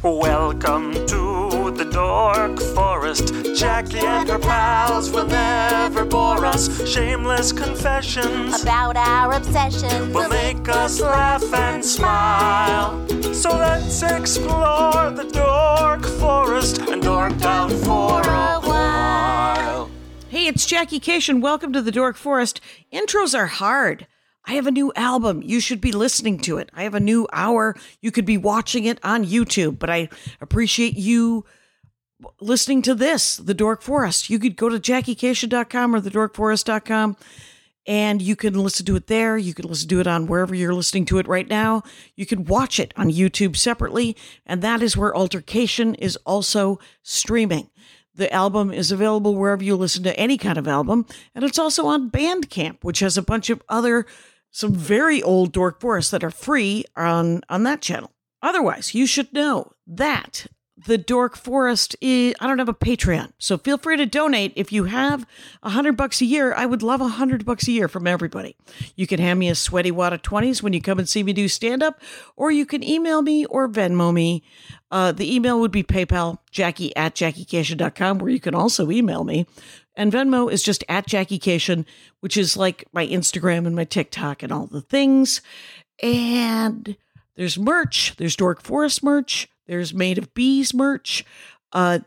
Welcome to the Dork Forest. Jackie and her pals will never bore us. Shameless confessions about our obsession will make us laugh and smile. So let's explore the Dork Forest and dork out for a while. Hey, it's Jackie Cation. Welcome to the Dork Forest. Intros are hard. I have a new album. You should be listening to it. I have a new hour. You could be watching it on YouTube, but I appreciate you listening to this, The Dork Forest. You could go to JackieCation.com or TheDorkForest.com, and you can listen to it there. You can listen to it on wherever you're listening to it right now. You can watch it on YouTube separately, and that is where Altercation is also streaming. The album is available wherever you listen to any kind of album, and it's also on Bandcamp, which has a bunch of some very old Dork Forests that are free on that channel. Otherwise, you should know that the Dork Forest I don't have a Patreon, so feel free to donate. If you have $100 a year, I would love $100 a year from everybody. You can hand me a sweaty wad of 20s when you come and see me do stand-up, or you can email me or Venmo me. The email would be PayPal, Jackie@JackieCation.com, where you can also email me. And Venmo is just @JackieCation, which is like my Instagram and my TikTok and all the things. And there's merch. There's Dork Forest merch. There's Made of Bees merch. And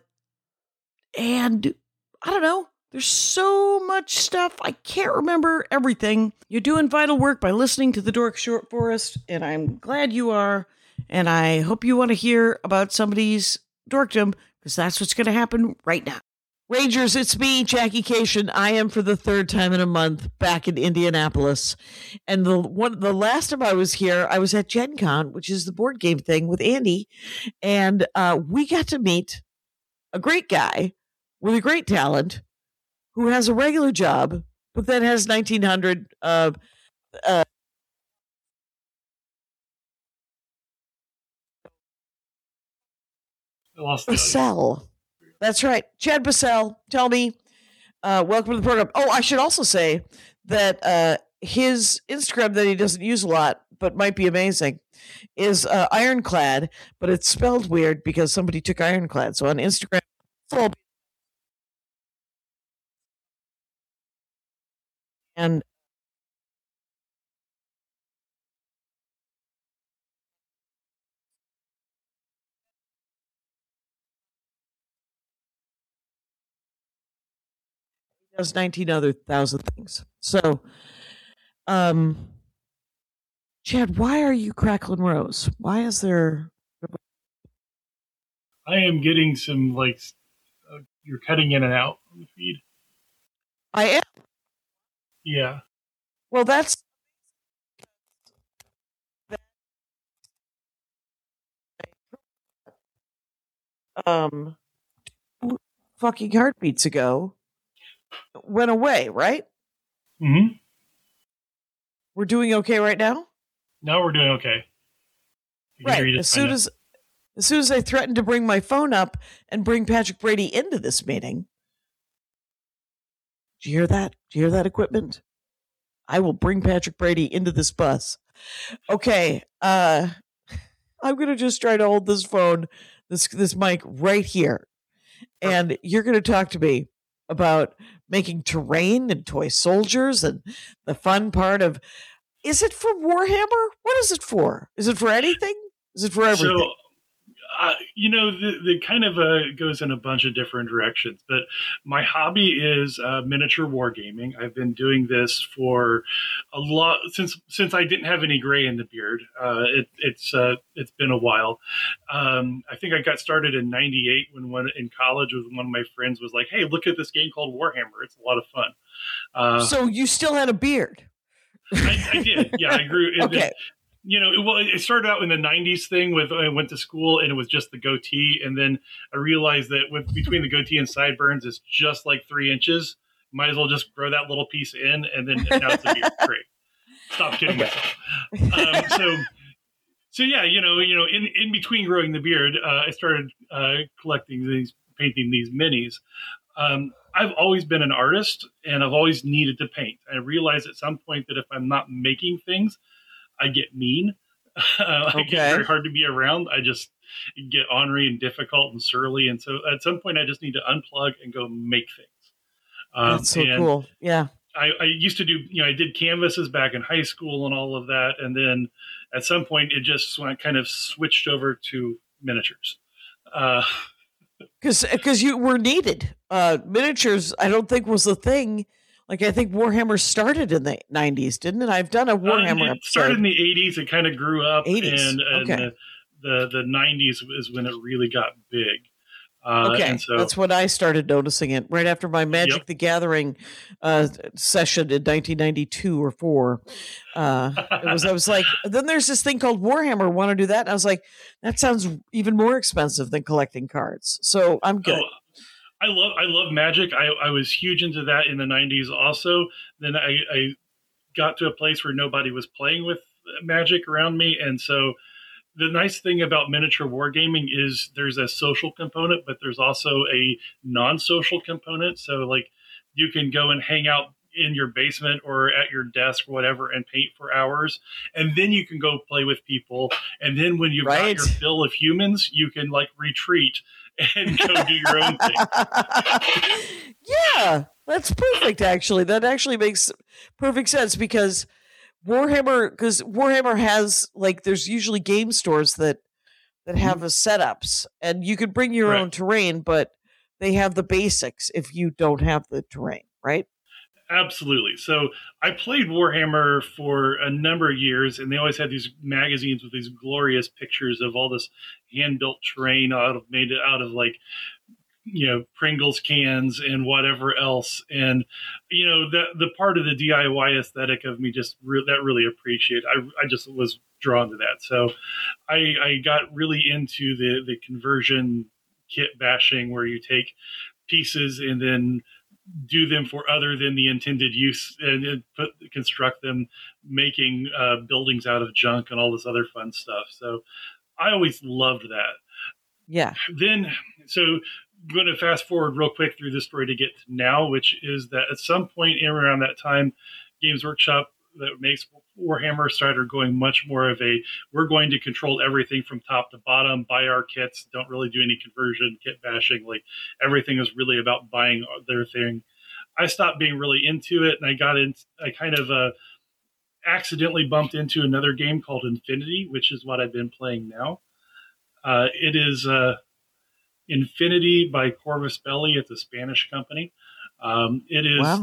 I don't know. There's so much stuff. I can't remember everything. You're doing vital work by listening to the Dork Forest, and I'm glad you are. And I hope you want to hear about somebody's dorkdom, because that's what's going to happen right now. Rangers, it's me, Jackie Cation. I am, for the third time in a month, back in Indianapolis. And the last time I was here, I was at Gen Con, which is the board game thing with Andy. And we got to meet a great guy with a great talent who has a regular job, but then has 1,900 Bissell. That's right. Chad Bissell, tell me, welcome to the program. Oh, I should also say that his Instagram that he doesn't use a lot, but might be amazing, is Ironclad, but it's spelled weird because somebody took Ironclad. So on Instagram, full. And does 19 other thousand things. So, Chad, why are you crackling Rose? Why is there? I am getting some, you're cutting in and out on the feed. I am? Yeah. Well, that's... fucking heartbeats ago, went away, right? Mm-hmm. We're doing okay right now? Now we're doing okay. Right. As soon as I threatened to bring my phone up and bring Patrick Brady into this meeting. Do you hear that? Do you hear that, equipment? I will bring Patrick Brady into this bus. Okay. I'm going to just try to hold this phone, this mic right here. And you're going to talk to me about making terrain and toy soldiers and the fun part of, is it for Warhammer? What is it for? Is it for anything? Is it for everything? So, the kind of goes in a bunch of different directions, but my hobby is miniature wargaming. I've been doing this for a lot since I didn't have any gray in the beard. It's been a while. I think I got started in '98 when one in college with one of my friends was like, "Hey, look at this game called Warhammer. It's a lot of fun." So you still had a beard? I did. Yeah, I grew. Okay. It started out in the '90s thing with I went to school and it was just the goatee, and then I realized that between the goatee and sideburns, it's just like 3 inches. Might as well just grow that little piece in, and then now it's a beard. Great. Stop kidding myself. So yeah, in between growing the beard, I started painting these minis. I've always been an artist, and I've always needed to paint. I realized at some point that if I'm not making things, I get mean. I get very hard to be around. I just get ornery and difficult and surly. And so at some point I just need to unplug and go make things. That's so cool. Yeah. I used to do, I did canvases back in high school and all of that. And then at some point it just kind of switched over to miniatures. Because you were needed. Miniatures, I don't think was the thing. Like, I think Warhammer started in the 90s, didn't it? I've done a Warhammer episode. It started in the 80s. It kind of grew up. 80s. And the 90s is when it really got big. And so, that's when I started noticing it, right after my Magic the Gathering session in 1992 or 4. I was like, then there's this thing called Warhammer. Want to do that? And I was like, that sounds even more expensive than collecting cards. So I'm good. I love Magic. I was huge into that in the 90s also. Then I got to a place where nobody was playing with Magic around me. And so the nice thing about miniature wargaming is there's a social component, but there's also a non-social component. So like you can go and hang out in your basement or at your desk or whatever and paint for hours. And then you can go play with people. And then when you've got your fill of humans, you can like retreat and go do your own thing. Yeah, that's perfect. Actually, that actually makes perfect sense because Warhammer has like, there's usually game stores that have the setups and you could bring your own terrain, but they have the basics if you don't have the terrain, right? Absolutely. So I played Warhammer for a number of years, and they always had these magazines with these glorious pictures of all this hand-built terrain made out of like, Pringles cans and whatever else. And, the part of the DIY aesthetic of me that really appreciate. I just was drawn to that. So I got really into the conversion kit bashing where you take pieces and then do them for other than the intended use and construct them, making buildings out of junk and all this other fun stuff. So I always loved that. Yeah. Then, so I'm going to fast forward real quick through this story to get to now, which is that at some point in around that time, Games Workshop that makes Warhammer started going much more of we're going to control everything from top to bottom, buy our kits, don't really do any conversion, kit bashing. Like everything is really about buying their thing. I stopped being really into it, and I kind of accidentally bumped into another game called Infinity, which is what I've been playing now. It is Infinity by Corvus Belli. It's a Spanish company. It is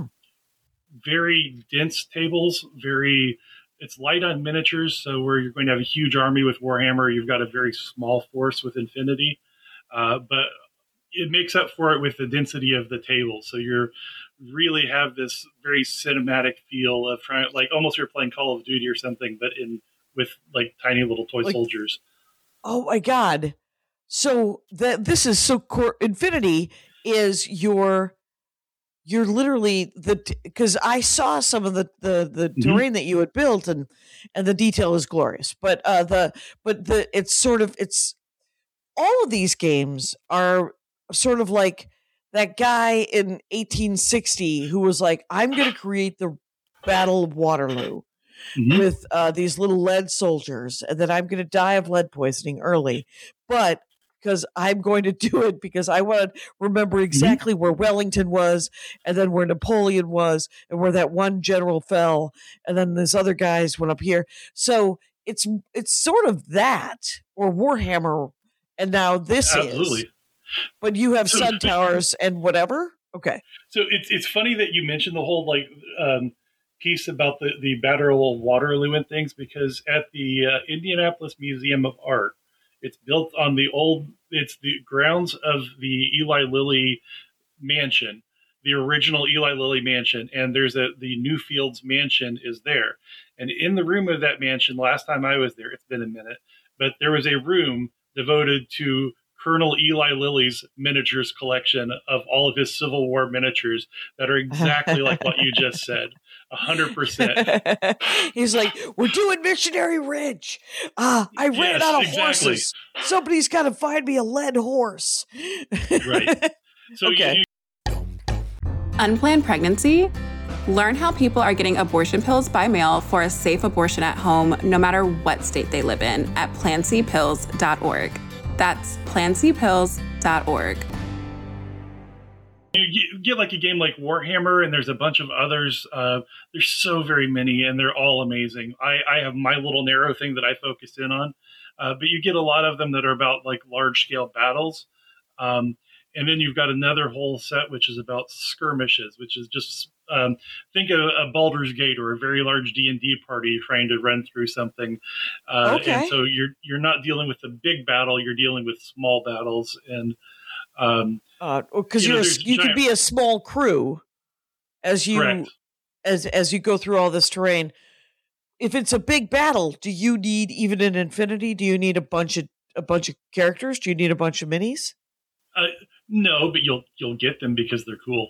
very dense tables, it's light on miniatures. So where you're going to have a huge army with Warhammer, you've got a very small force with Infinity. But it makes up for it with the density of the table. So you're really have this very cinematic feel of trying, like almost you're playing Call of Duty or something, but with like tiny little toy soldiers. Oh my God. So this is so Infinity is you're literally because I saw some of the terrain that you had built and the detail is glorious, but it's all of these games are sort of like that guy in 1860 who was like, I'm going to create the Battle of Waterloo with these little lead soldiers, and then I'm going to die of lead poisoning early, but because I'm going to do it because I want to remember exactly where Wellington was and then where Napoleon was and where that one general fell. And then these other guys went up here. So it's sort of that or Warhammer. And now this is, but you have Sun Towers and whatever. Okay. So it's funny that you mentioned the whole piece about the Battle of Waterloo and things, because at the Indianapolis Museum of Art, it's built on the grounds of the Eli Lilly mansion, the original Eli Lilly mansion. And there's the Newfields mansion is there. And in the room of that mansion, last time I was there, it's been a minute, but there was a room devoted to Colonel Eli Lilly's miniatures collection of all of his Civil War miniatures that are exactly like what you just said. 100%. He's like, we're doing Missionary Ridge. I ran out of horses. Somebody's got to find me a lead horse. Right. So Unplanned pregnancy? Learn how people are getting abortion pills by mail for a safe abortion at home, no matter what state they live in, at PlanCpills.org. That's PlanCpills.org. You get like a game like Warhammer, and there's a bunch of others. There's so very many, and they're all amazing. I have my little narrow thing that I focus in on, but you get a lot of them that are about like large scale battles. And then you've got another whole set which is about skirmishes, which is just think of a Baldur's Gate or a very large D&D party trying to run through something. Okay. And so you're not dealing with the big battle; you're dealing with small battles, and because you could be a small crew as you correct. as you go through all this terrain. If it's a big battle, do you need even an Infinity? Do you need a bunch of characters? Do you need a bunch of minis? No, but you'll get them because they're cool.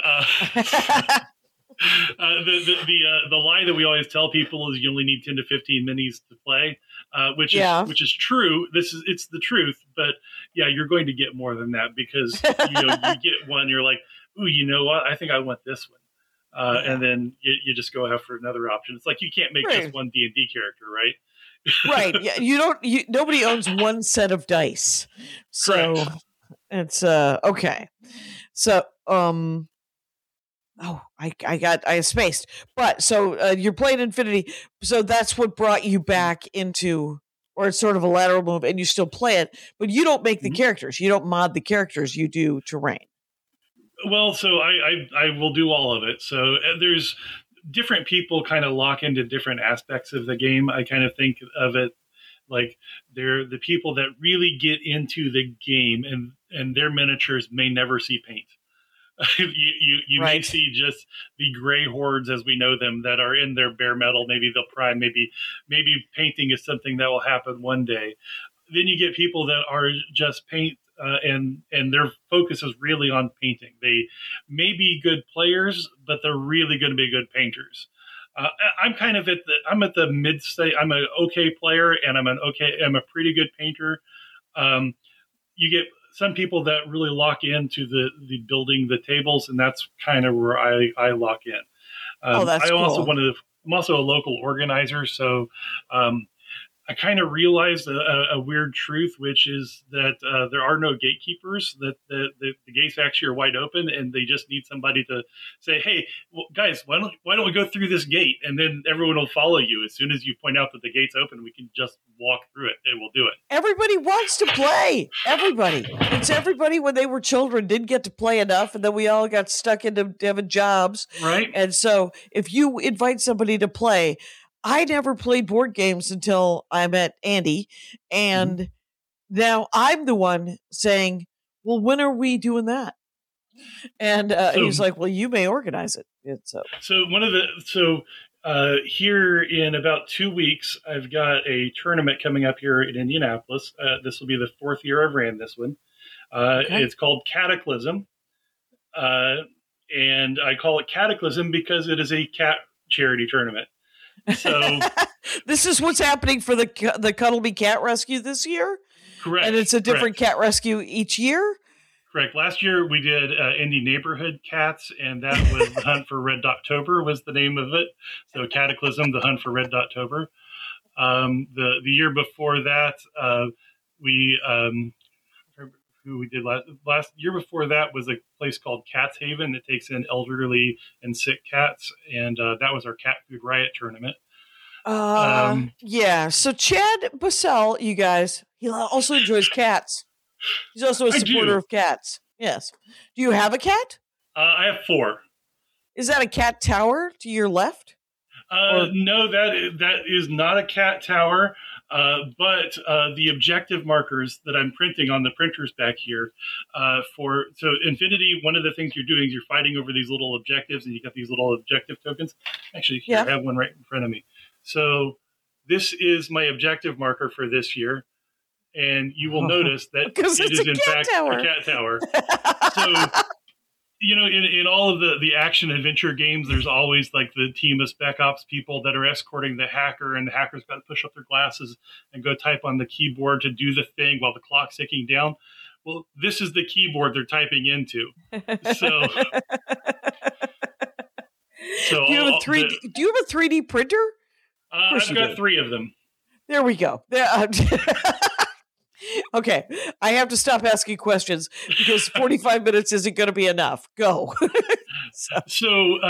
The lie that we always tell people is you only need 10 to 15 minis to play, which is true. It's the truth, but yeah, you're going to get more than that because you get one, you're like, ooh, you know what? I think I want this one, and then you just go after another option. It's like you can't make just one D&D character, right? Right. Yeah. Nobody owns one set of dice, so. Correct. It's okay. So I spaced. But so you're playing Infinity. So that's what brought you back into, or it's sort of a lateral move, and you still play it, but you don't make the characters. You don't mod the characters. You do terrain. Well, so I will do all of it. So there's different people kind of lock into different aspects of the game. I kind of think of it like they're the people that really get into the game, and their miniatures may never see paint. You right. may see just the gray hordes as we know them that are in their bare metal. Maybe they'll prime. Maybe painting is something that will happen one day. Then you get people that are just paint, and their focus is really on painting. They may be good players, but they're really going to be good painters. I'm kind of I'm at the mid state. I'm an okay player, and I'm a pretty good painter. You get some people that really lock into the building the tables, and that's kind of where I lock in. That's cool. I'm also a local organizer, so I kind of realized a weird truth, which is that there are no gatekeepers, that the gates actually are wide open, and they just need somebody to say, hey, well, guys, why don't we go through this gate? And then everyone will follow you. As soon as you point out that the gate's open, we can just walk through it, and we'll do it. Everybody wants to play. Everybody. It's everybody when they were children didn't get to play enough, and then we all got stuck into having jobs. Right. And so if you invite somebody to play, I never played board games until I met Andy, and now I'm the one saying, well, when are we doing that? And he's like, well, you may organize it. Here in about 2 weeks, I've got a tournament coming up here in Indianapolis. This will be the 4th year I've ran this one. It's called Cataclysm. And I call it Cataclysm because it is a cat charity tournament. So this is what's happening for the Cuddleby Cat Rescue this year? Correct. And it's a different cat rescue each year? Correct. Last year we did Indie Neighborhood Cats, and that was The Hunt for Red October was the name of it. So Cataclysm, The Hunt for Red October. The year before that, who we did last year before that was a place called Cats Haven that takes in elderly and sick cats, and that was our Cat Food Riot tournament. Yeah. So Chad Bussell, you guys, he also enjoys cats. He's also a supporter of cats. Yes. Do you have a cat? I have 4. Is that a cat tower to your left? No, that is not a cat tower. But the objective markers that I'm printing on the printers back here so Infinity, one of the things you're doing is you're fighting over these little objectives, and you got these little objective tokens. Actually, here, I have one right in front of me. So this is my objective marker for this year. And you will notice that it is in fact a cat tower. So, in all of the action adventure games, there's always like the team of Spec Ops people that are escorting the hacker, and the hacker's got to push up their glasses and go type on the keyboard to do the thing while the clock's ticking down. Well, this is the keyboard they're typing into. So So Do you have a 3D printer? I've got 3 of them. There we go. Okay, I have to stop asking questions because 45 minutes isn't going to be enough. Go. So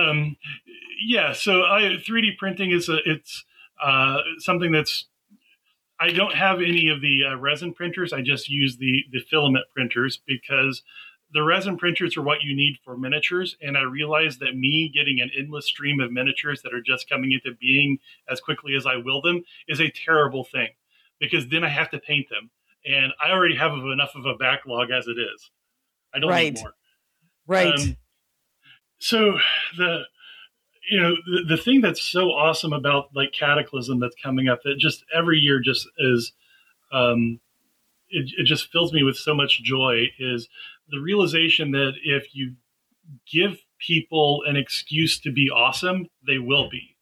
3D printing is something that's. I don't have any of the resin printers. I just use the filament printers because the resin printers are what you need for miniatures. And I realized that me getting an endless stream of miniatures that are just coming into being as quickly as I will them is a terrible thing because then I have to paint them. And I already have enough of a backlog as it is. I don't need more. Right. So the thing that's so awesome about like Cataclysm that's coming up that just every year just is, it just fills me with so much joy is the realization that if you give people an excuse to be awesome, they will be.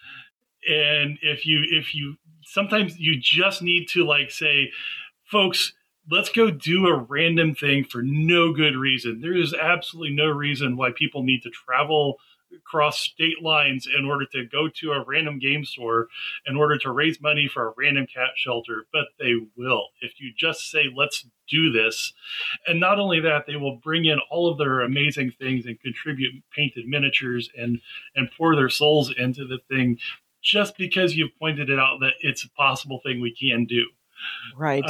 And if you sometimes you just need to like say, folks, let's go do a random thing for no good reason. There is absolutely no reason why people need to travel across state lines in order to go to a random game store in order to raise money for a random cat shelter, but they will. If you just say, let's do this. And not only that, they will bring in all of their amazing things and contribute painted miniatures and pour their souls into the thing just because you've pointed it out that it's a possible thing we can do. Right.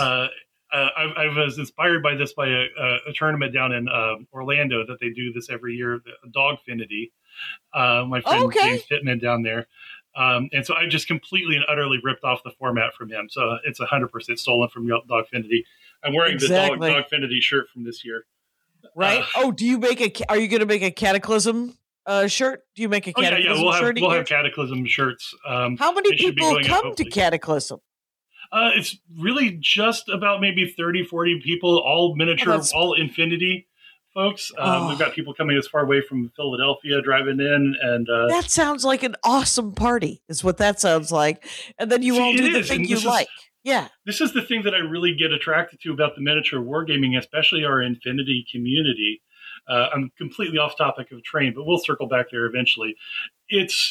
I was inspired by this by a tournament down in Orlando that they do this every year, the Dogfinity. My friend James Pittman down there. And so I just completely and utterly ripped off the format from him. So it's 100% stolen from Dogfinity. I'm wearing the Dogfinity shirt from this year. Right. Do you are you going to make a Cataclysm shirt? Do you make a Cataclysm shirt? We'll have Cataclysm shirts. How many people come to Cataclysm? It's really just about maybe 30, 40 people, all miniature, all Infinity folks. We've got people coming as far away from Philadelphia driving in. And that sounds like an awesome party is what that sounds like. And then you all do the thing you like. Yeah. This is the thing that I really get attracted to about the miniature wargaming, especially our Infinity community. I'm completely off topic of Train, but we'll circle back there eventually. It's...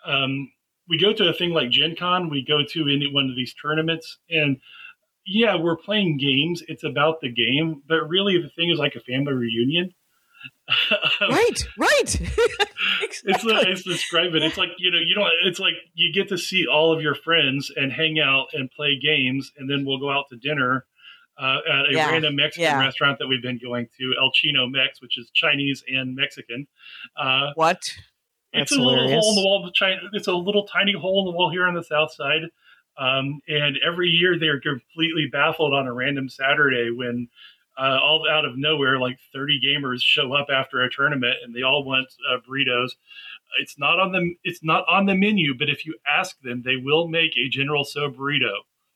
we go to a thing like Gen Con, we go to any one of these tournaments, and yeah, we're playing games. It's about the game, but really the thing is like a family reunion. Right. Exactly. It's describe it. It's like, it's like you get to see all of your friends and hang out and play games, and then we'll go out to dinner at a random Mexican restaurant that we've been going to, El Chino Mex, which is Chinese and Mexican. What? It's a little hole in the wall. It's a little tiny hole in the wall here on the south side. And every year they're completely baffled on a random Saturday when all out of nowhere, like 30 gamers show up after a tournament and they all want burritos. It's not on the menu, but if you ask them, they will make a General Tso burrito.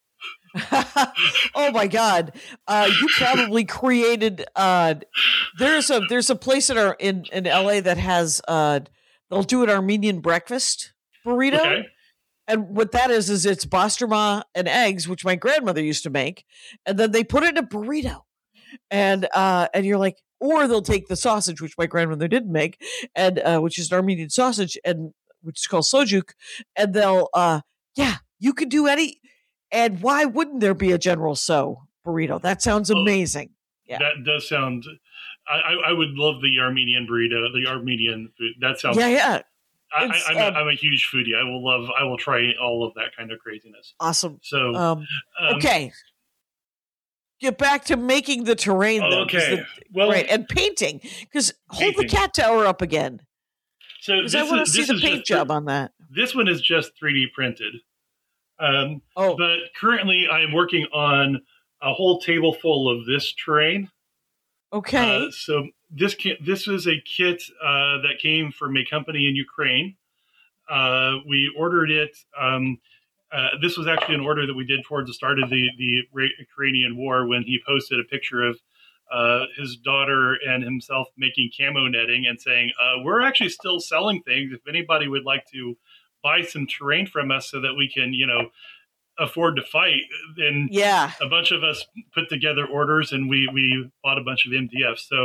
Oh my God! You probably created. There's a place in LA that has. They'll do an Armenian breakfast burrito. Okay. And what that is it's basturma and eggs, which my grandmother used to make. And then they put it in a burrito. And you're like, or they'll take the sausage, which my grandmother didn't make, and which is an Armenian sausage, and which is called sojuk. And they'll, you could do any. And why wouldn't there be a General Tso burrito? That sounds amazing. Yeah. That does sound... I would love the Armenian burrito, the Armenian food. That sounds... Yeah. I'm a huge foodie. I will try all of that kind of craziness. Awesome. So, okay. Get back to making the terrain, though. Okay. And painting. Because hold the cat tower up again. So I want to see the paint job on that. This one is just 3D printed. But currently I am working on a whole table full of this terrain. Okay. So this is a kit that came from a company in Ukraine. We ordered it. This was actually an order that we did towards the start of the Ukrainian war when he posted a picture of his daughter and himself making camo netting and saying, we're actually still selling things. If anybody would like to buy some terrain from us so that we can, afford to fight. And a bunch of us put together orders and we bought a bunch of MDFs. So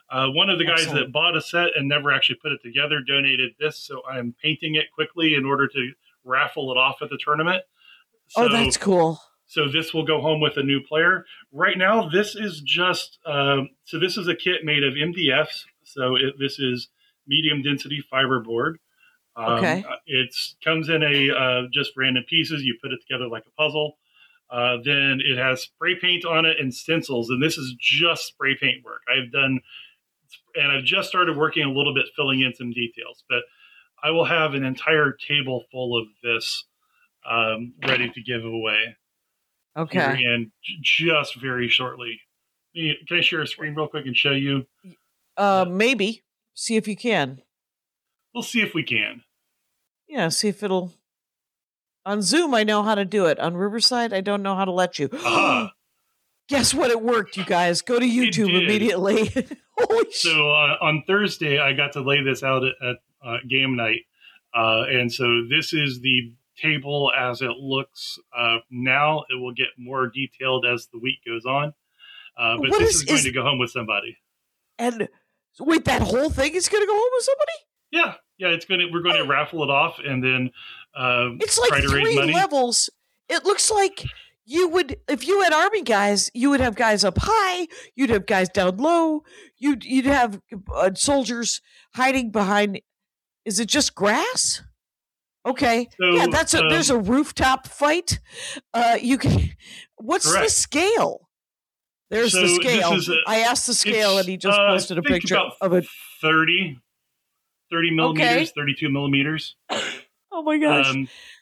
One of the guys Excellent. that bought a set and never actually put it together donated this, so I'm painting it quickly in order to raffle it off at the tournament. So, Oh, that's cool. So this will go home with a new player. Right now, this is just this is a kit made of MDFs. So this is medium density fiberboard. Okay. It comes in a just random pieces. You put it together like a puzzle. Then it has spray paint on it and stencils, and this is just spray paint work. I've just started working a little bit, filling in some details. But I will have an entire table full of this ready to give away. Okay. And just very shortly. Can I share a screen real quick and show you? Maybe. See if you can. We'll see if we can. Yeah, see if it'll. On Zoom, I know how to do it. On Riverside, I don't know how to let you. Guess what? It worked, you guys. Go to YouTube immediately. Holy shit. So on Thursday, I got to lay this out at game night. And so this is the table as it looks now. It will get more detailed as the week goes on. But this is going to go home with somebody. And wait, that whole thing is going to go home with somebody? Yeah. We're going to raffle it off and then it's like try to raise 3 money. levels. It looks like you would, if you had army guys, you would have guys up high, you'd have guys down low, you'd have soldiers hiding behind. Is it just grass? Okay. So, yeah, there's a rooftop fight. You can. What's correct. the scale? There's the scale. I asked the scale, and he just posted a picture of it. 30 millimeters, Okay. 32 millimeters. Oh my gosh.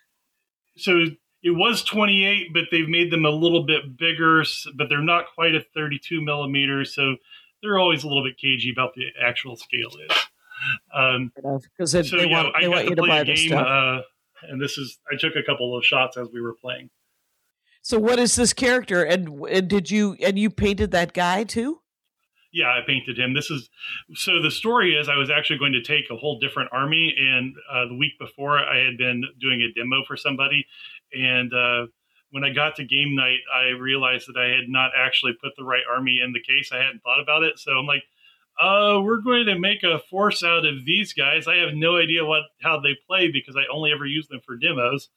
So it was 28, but they've made them a little bit bigger, but they're not quite a 32 millimeters. So they're always a little bit cagey about the actual scale is. Because they want you to buy this stuff. And I took a couple of shots as we were playing. So what is this character? And you painted that guy too? Yeah, I painted him. So the story is I was actually going to take a whole different army, and the week before I had been doing a demo for somebody, and when I got to game night, I realized that I had not actually put the right army in the case. I hadn't thought about it, so I'm like, we're going to make a force out of these guys. I have no idea how they play because I only ever use them for demos.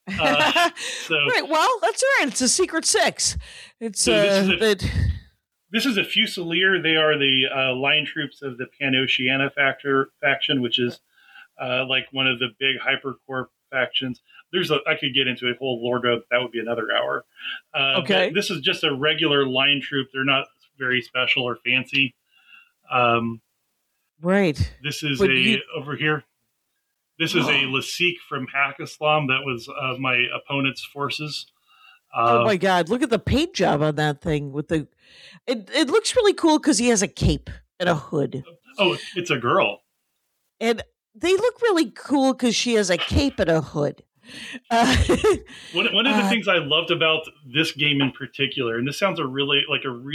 Right. Well, that's all right. It's a secret six. It's This is a Fusilier. They are the line troops of the Pan-Oceania faction, which is like one of the big hypercorp factions. I could get into a whole lore, that would be another hour. Okay. This is just a regular line troop. They're not very special or fancy. Right. This is over here. This is a Lasik from Hack Islam that was my opponent's forces. Oh my God! Look at the paint job on that thing. It looks really cool because he has a cape and a hood. Oh, it's a girl. And they look really cool because she has a cape and a hood. One of the things I loved about this game in particular, and this sounds a really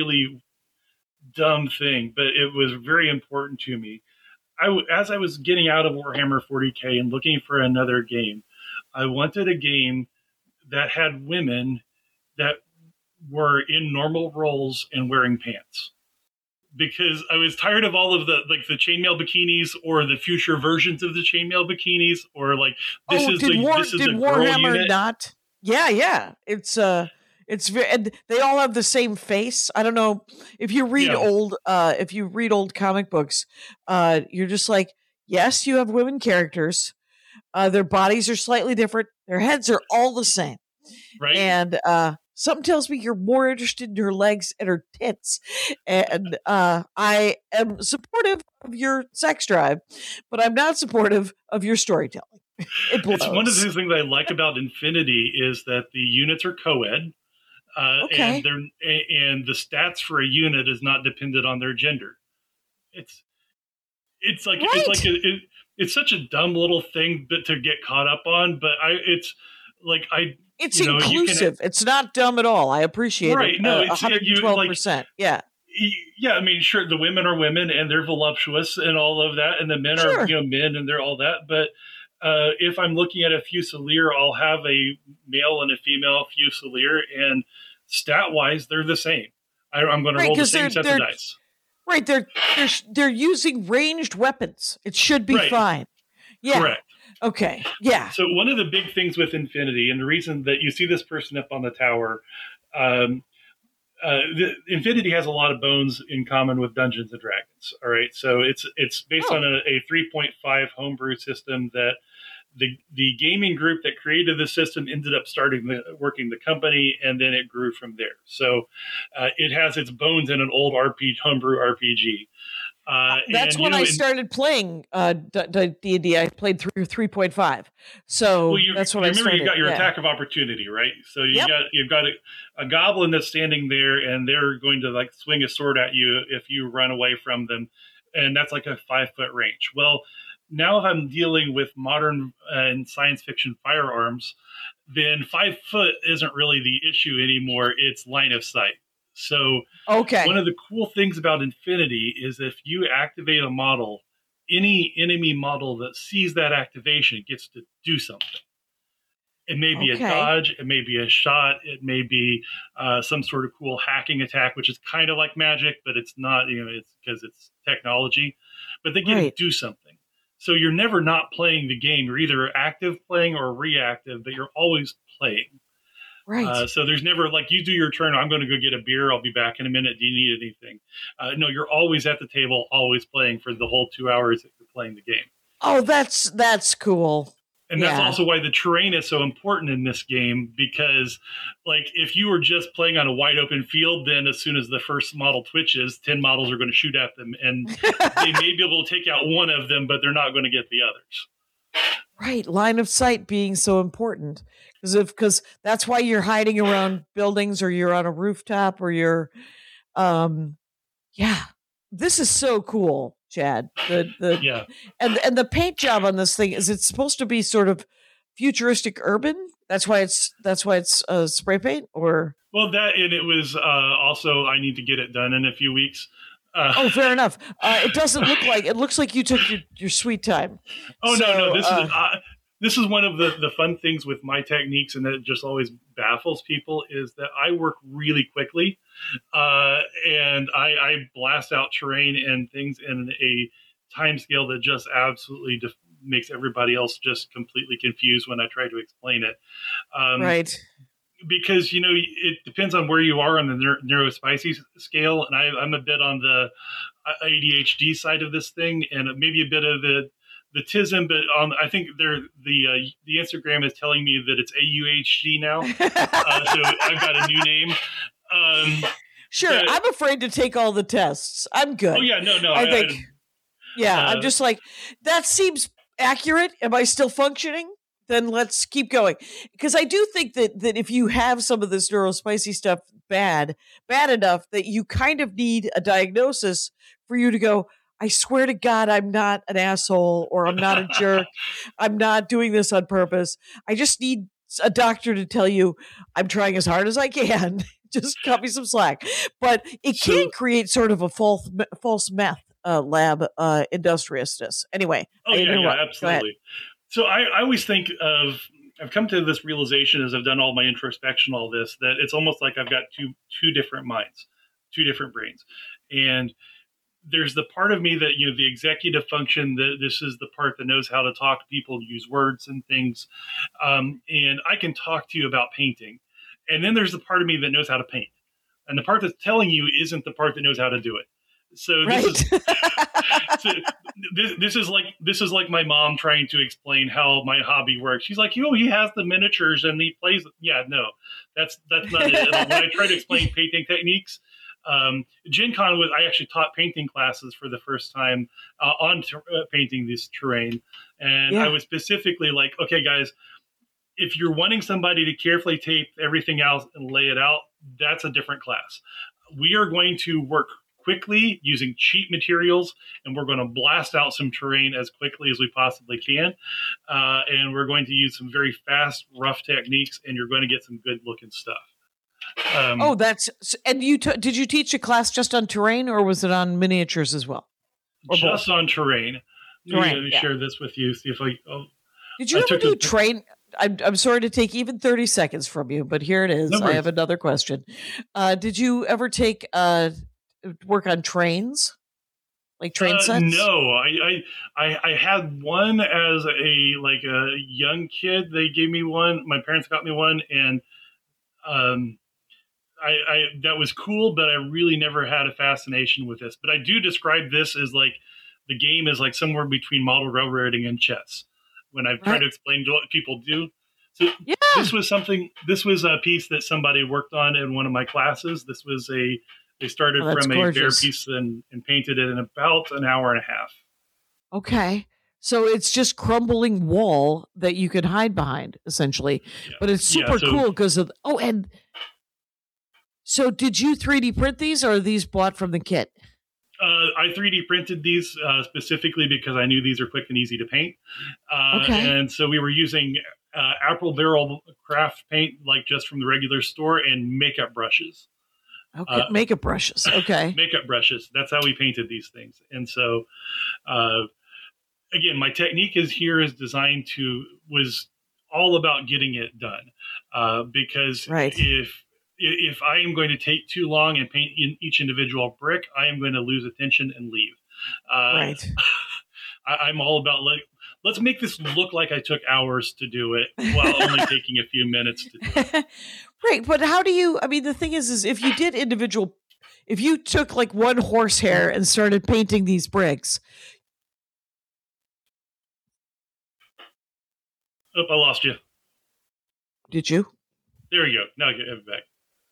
dumb thing, but it was very important to me. As I was getting out of Warhammer 40K and looking for another game, I wanted a game that had women that were in normal roles and wearing pants. Because I was tired of all of the chainmail bikinis or the future versions of the chainmail bikinis, or this is a girl unit. Not? Yeah. It's very, and they all have the same face. I don't know if you read old comic books. You're just like, yes, you have women characters. Their bodies are slightly different. Their heads are all the same. Right. And something tells me you're more interested in her legs and her tits. And I am supportive of your sex drive, but I'm not supportive of your storytelling. It's one of the things I like about Infinity is that the units are co-ed. Okay. And the stats for a unit is not dependent on their gender. It's such a dumb little thing to get caught up on, but it's inclusive. It's not dumb at all. I appreciate right, it. No, 112%. Yeah. Yeah, I mean, sure, the women are women and they're voluptuous and all of that, and the men are men and they're all that. But if I'm looking at a Fusilier, I'll have a male and a female Fusilier, and stat-wise, they're the same. I'm going to roll the same set of dice. Right. They're using ranged weapons. It should be Right. fine. Yeah. Correct. Okay. Yeah. So one of the big things with Infinity, and the reason that you see this person up on the tower, Infinity has a lot of bones in common with Dungeons and Dragons. All right, so it's based on a 3.5 homebrew system that the gaming group that created the system ended up working the company, and then it grew from there. So it has its bones in an old homebrew RPG. That's when I started playing D&D. I played through 3.5. So that's when I started. Remember, you got your attack of opportunity, right? So you've got a goblin that's standing there, and they're going to like swing a sword at you if you run away from them, and that's like a 5-foot range. Well, now if I'm dealing with modern and science fiction firearms, then 5 foot isn't really the issue anymore. It's line of sight. So one of the cool things about Infinity is if you activate a model, any enemy model that sees that activation gets to do something. It may be a dodge, it may be a shot, it may be some sort of cool hacking attack, which is kind of like magic, but it's not, it's because it's technology. But they get to do something. So you're never not playing the game. You're either active playing or reactive, but you're always playing. Right. So there's never like you do your turn. I'm going to go get a beer. I'll be back in a minute. Do you need anything? No, you're always at the table, always playing for the whole 2 hours that you're playing the game. Oh, that's cool. And that's also why the terrain is so important in this game, because like if you were just playing on a wide open field, then as soon as the first model twitches, 10 models are going to shoot at them, and they may be able to take out one of them, but they're not going to get the others. Right. Line of sight being so important. Because that's why you're hiding around buildings, or you're on a rooftop, or you're, this is so cool, Chad. And the paint job on this thing is it's supposed to be sort of futuristic urban. That's why it's spray paint, or that, and it was also I need to get it done in a few weeks. Fair enough. It doesn't look like it. Looks like you took your sweet time. This is one of the fun things with my techniques, and that just always baffles people, is that I work really quickly, and I blast out terrain and things in a time scale that just absolutely makes everybody else just completely confused when I try to explain it. Right. Because, it depends on where you are on the neurospicy scale, and I'm a bit on the ADHD side of this thing, and maybe a bit of the TISM, but I think the Instagram is telling me that it's AUHD now, so I've got a new name. Sure, I'm afraid to take all the tests. I'm good. Oh yeah, no. I think, I'm just like, that seems accurate. Am I still functioning? Then let's keep going, because I do think that if you have some of this neurospicy stuff bad enough that you kind of need a diagnosis for you to go, I swear to God, I'm not an asshole, or I'm not a jerk. I'm not doing this on purpose. I just need a doctor to tell you I'm trying as hard as I can. Just cut me some slack. But it can create sort of a false meth lab industriousness. Anyway. Oh, yeah, absolutely. So I always think I've come to this realization as I've done all my introspection, all this, that it's almost like I've got two different minds, two different brains. And there's the part of me that, the executive function, that this is the part that knows how to talk to people, use words and things. And I can talk to you about painting. And then there's the part of me that knows how to paint. And the part that's telling you isn't the part that knows how to do it. So this is like my mom trying to explain how my hobby works. She's like, he has the miniatures and he plays. Yeah, no, that's not it. When I try to explain painting techniques, Gen Con I actually taught painting classes for the first time on painting this terrain. And I was specifically like, okay, guys, if you're wanting somebody to carefully tape everything out and lay it out, that's a different class. We are going to work quickly using cheap materials, and we're going to blast out some terrain as quickly as we possibly can. And we're going to use some very fast, rough techniques, and you're going to get some good looking stuff. And did you teach a class just on terrain, or was it on miniatures as well? Just on terrain. Let me share this with you. See if did you ever do train? I'm sorry to take even 30 seconds from you, but here it is. I have another question. Did you ever take work on trains? like train sets? No, I had one as a young kid. They gave me one. My parents got me one, and I that was cool. But I really never had a fascination with this. But I do describe this as like the game is like somewhere between model railroading and chess. When I try to explain what people do. So this was a piece that somebody worked on in one of my classes. They started from gorgeous. A bare piece and painted it in about an hour and a half. Okay. So it's just crumbling wall that you could hide behind, essentially. Yeah. But it's super cool because of, and so did you 3D print these, or are these bought from the kit? I 3D printed these specifically because I knew these are quick and easy to paint. And so we were using apple barrel craft paint, like just from the regular store, and makeup brushes. Okay, makeup brushes. Okay. Makeup brushes. That's how we painted these things. And so, again, my technique was all about getting it done. Because if I am going to take too long and paint each individual brick, I am going to lose attention and leave. I'm all about let's make this look like I took hours to do it while only taking a few minutes to do it. Right. But how do you, the thing is if you did if you took like one horsehair and started painting these bricks. Oh, I lost you. Did you? There you go. Now I get it back.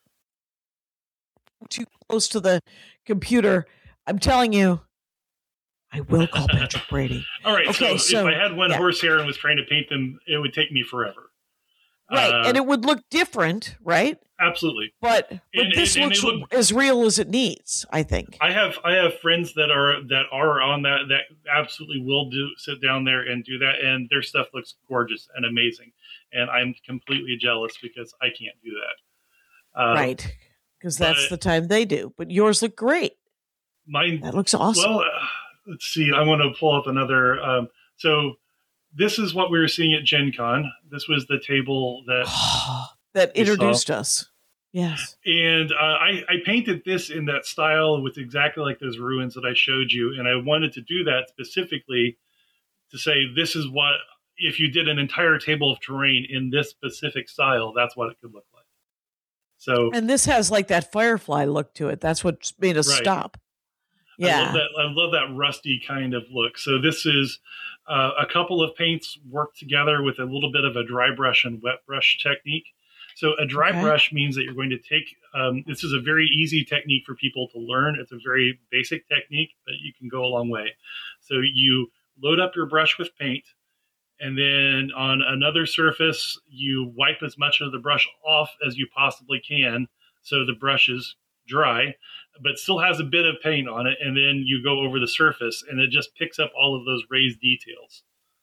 Too close to the computer. I'm telling you, I will call Patrick Brady. All right. Okay, so if I had one horsehair and was trying to paint them, it would take me forever. Right. And it would look different, right? Absolutely. But this looks as real as it needs, I think. I have friends that are on that absolutely will sit down there and do that, and their stuff looks gorgeous and amazing. And I'm completely jealous because I can't do that. Right. Because that's the time they do. But yours look great. That looks awesome. Well, let's see. I want to pull up another. So this is what we were seeing at Gen Con. This was the table that introduced us. Yes. And I painted this in that style with exactly like those ruins that I showed you. And I wanted to do that specifically to say, this is what, if you did an entire table of terrain in this specific style, that's what it could look like. So, and this has like that Firefly look to it. That's what made us stop. Yeah. I love that rusty kind of look. So this is a couple of paints worked together with a little bit of a dry brush and wet brush technique. So a dry brush means that you're going to take, this is a very easy technique for people to learn. It's a very basic technique, but you can go a long way. So you load up your brush with paint, and then on another surface, you wipe as much of the brush off as you possibly can so the brush is dry, but still has a bit of paint on it. And then you go over the surface, and it just picks up all of those raised details.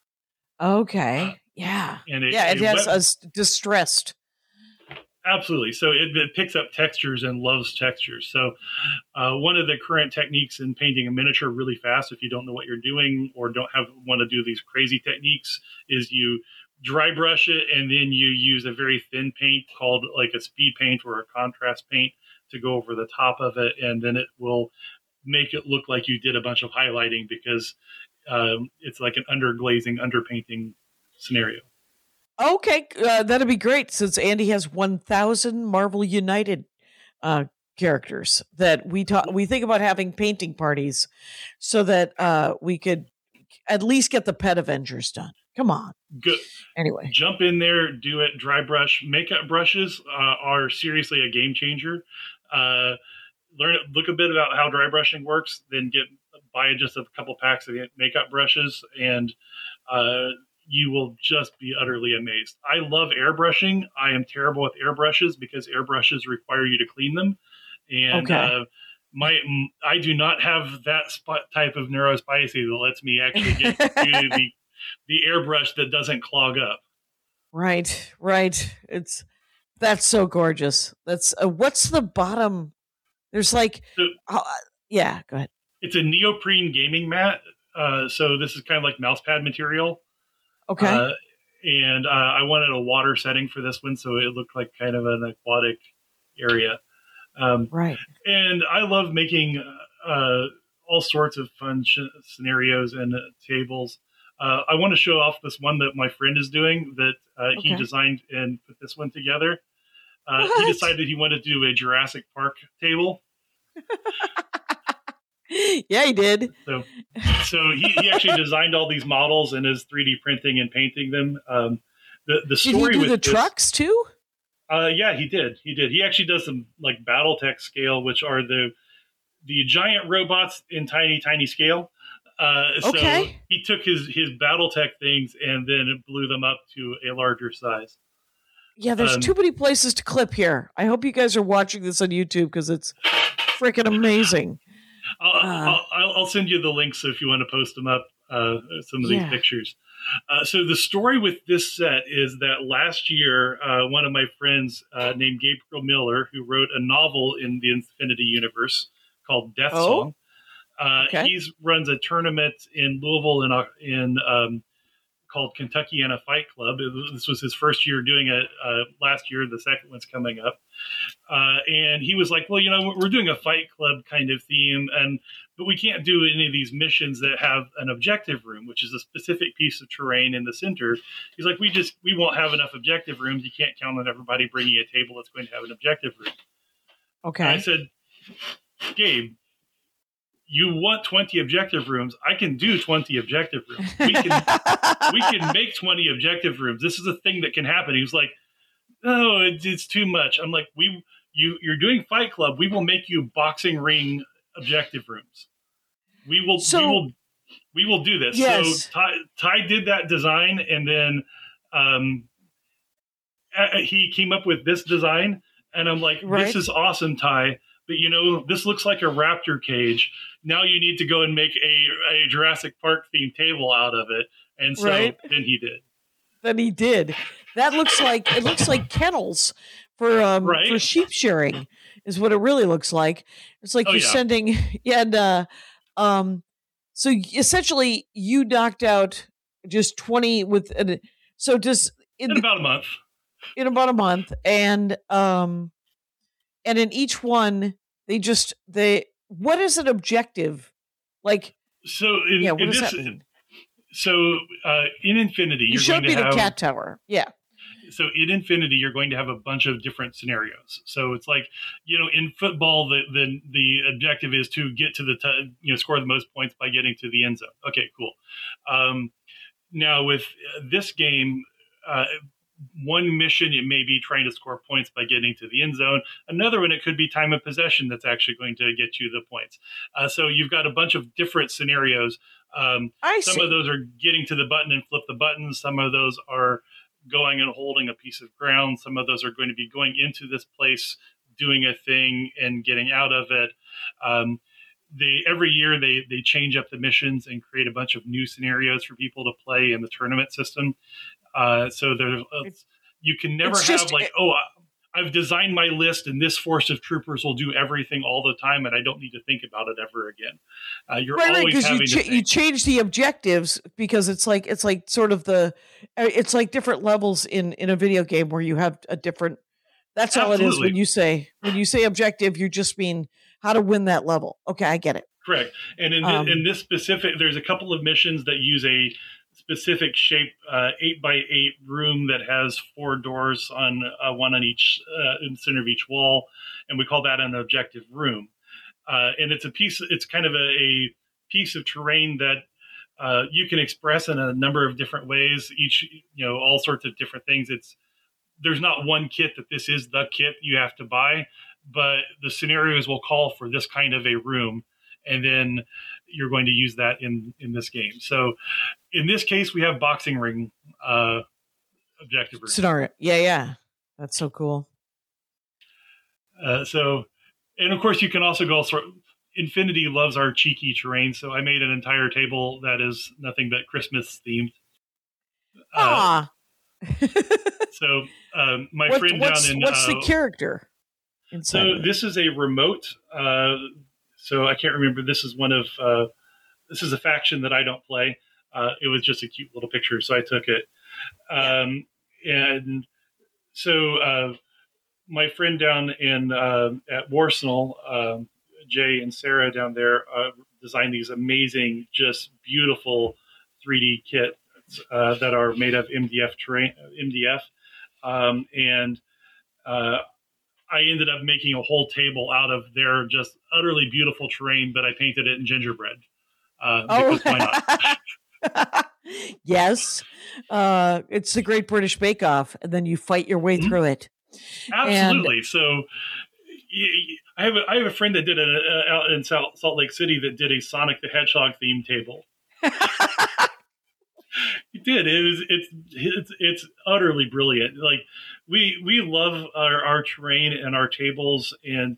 Okay. Yeah. And it has us distressed. Absolutely. So it picks up textures and loves textures. So one of the current techniques in painting a miniature really fast, if you don't know what you're doing or want to do these crazy techniques, is you dry brush it, and then you use a very thin paint called like a speed paint or a contrast paint to go over the top of it. And then it will make it look like you did a bunch of highlighting because it's like an underglazing, underpainting scenario. Okay, that'd be great since Andy has 1,000 Marvel United characters that we think about having painting parties so that we could at least get the Pet Avengers done. Come on. Good. Anyway. Jump in there, do it, dry brush. Makeup brushes are seriously a game changer. Look a bit about how dry brushing works, then buy just a couple packs of makeup brushes, and you will just be utterly amazed. I love airbrushing. I am terrible with airbrushes because airbrushes require you to clean them. And I do not have that type of neurospicy that lets me actually get to the airbrush that doesn't clog up. Right. That's so gorgeous. That's what's the bottom? There's like, go ahead. It's a neoprene gaming mat. So this is kind of like mouse pad material. Okay. And I wanted a water setting for this one, so it looked like kind of an aquatic area. Right. And I love making all sorts of fun scenarios and tables. I want to show off this one that my friend is doing that he designed and put this one together. He decided he wanted to do a Jurassic Park table. Yeah, he did. So he actually designed all these models and is 3D printing and painting them. The story did he do with the this, trucks too? Yeah, he did. He actually does some like BattleTech scale, which are the giant robots in tiny scale. So he took his BattleTech things and then blew them up to a larger size. Yeah, there's too many places to clip here. I hope you guys are watching this on YouTube because it's freaking amazing. I'll send you the links if you want to post them up, some of these pictures. So the story with this set is that last year, one of my friends named Gabriel Miller, who wrote a novel in the Infinity Universe called Death Song, he runs a tournament in Louisville called Kentuckiana Fight Club. This was his first year doing it. Last year, the second one's coming up. And he was like, well, we're doing a fight club kind of theme, but we can't do any of these missions that have an objective room, which is a specific piece of terrain in the center. He's like, we won't have enough objective rooms. You can't count on everybody bringing a table that's going to have an objective room. Okay. And I said, Gabe, you want 20 objective rooms? I can do 20 objective rooms. We can make 20 objective rooms. This is a thing that can happen. He was like, no, it's too much. I'm like, you're doing Fight Club. We will make you boxing ring objective rooms. We will do this. Yes. So Ty did that design, and then he came up with this design, and I'm like, this is awesome, Ty. But this looks like a raptor cage. Now you need to go and make a Jurassic Park themed table out of it. And so then he did. That looks like kennels for sheep shearing is what it really looks like. It's like sending so essentially you knocked out just 20 in about a month. In about a month, and in each one what is an objective like? So what does that mean? So in Infinity, you showed me the cat tower. Yeah. So in Infinity, you're going to have a bunch of different scenarios. So it's like, in football, the objective is to get to score the most points by getting to the end zone. Okay, cool. Now with this game, one mission, it may be trying to score points by getting to the end zone. Another one, it could be time of possession that's actually going to get you the points. So you've got a bunch of different scenarios. Some of those are getting to the button and flip the button. Some of those are going and holding a piece of ground. Some of those are going to be going into this place, doing a thing and getting out of it. Every year they change up the missions and create a bunch of new scenarios for people to play in the tournament system. So you can never I've designed my list and this force of troopers will do everything all the time and I don't need to think about it ever again. You're always having you change the objectives because it's like sort of it's like different levels in a video game where you have a different. That's all it is when you say objective. You just mean how to win that level. Okay, I get it. Correct. And in this specific, there's a couple of missions that use a specific shape 8x8 room that has 4 doors on one on each in the center of each wall, and we call that an objective room. And it's kind of a piece of terrain that you can express in a number of different ways. Each all sorts of different things. There's not one kit that this is the kit you have to buy, but the scenarios will call for this kind of a room, and then you're going to use that in this game. So in this case, we have boxing ring objective room. Scenario. Yeah. That's so cool. And of course, you can also go Infinity loves our cheeky terrain, so I made an entire table that is nothing but Christmas themed. So my friend down in what's the character? So this is a remote. So I can't remember. This is this is a faction that I don't play. It was just a cute little picture, so I took it. And so my friend down in at Warsenal, Jay and Sarah down there, designed these amazing, just beautiful 3D kits that are made of MDF terrain, and I ended up making a whole table out of their just utterly beautiful terrain, but I painted it in gingerbread. Because why not? Yes. It's the Great British Bake Off, and then you fight your way through it. Absolutely. So I have a friend that did it out in Salt Lake City that did a Sonic the Hedgehog themed table. He did. It's utterly brilliant. Like we love our terrain and our tables, and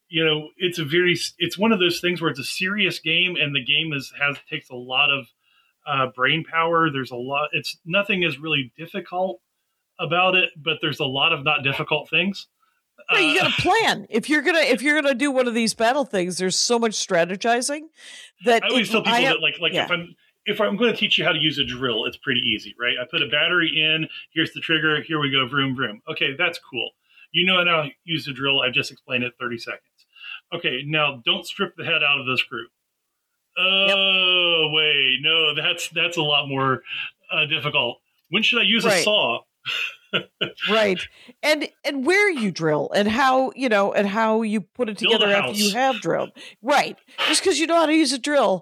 it's one of those things where it's a serious game, and the game takes a lot of brain power. There's a lot. Nothing is really difficult about it, but there's a lot of not difficult things. Right, you got to plan. If you're gonna do one of these battle things, there's so much strategizing that I always tell people that if I'm going to teach you how to use a drill, it's pretty easy, right? I put a battery in. Here's the trigger. Here we go. Vroom vroom. Okay, that's cool. You know how to use a drill. I've just explained it 30 seconds. Okay, now don't strip the head out of the screw. Oh, wait, no, that's a lot more difficult. When should I use a saw? Right. And where you drill and how you put it together after you have drilled. Right. Just because you know how to use a drill.